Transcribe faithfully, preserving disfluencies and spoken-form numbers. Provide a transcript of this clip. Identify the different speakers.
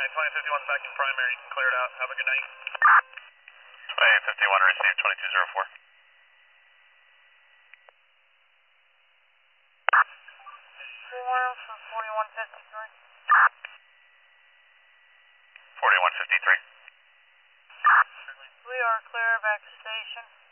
Speaker 1: nine, twenty fifty-one's back in primary. You can clear it out. Have a good night.
Speaker 2: twenty fifty-one received, twenty-two oh four.
Speaker 3: Form for forty-one fifty-three.
Speaker 2: forty-one fifty-three.
Speaker 3: We are clear back to station.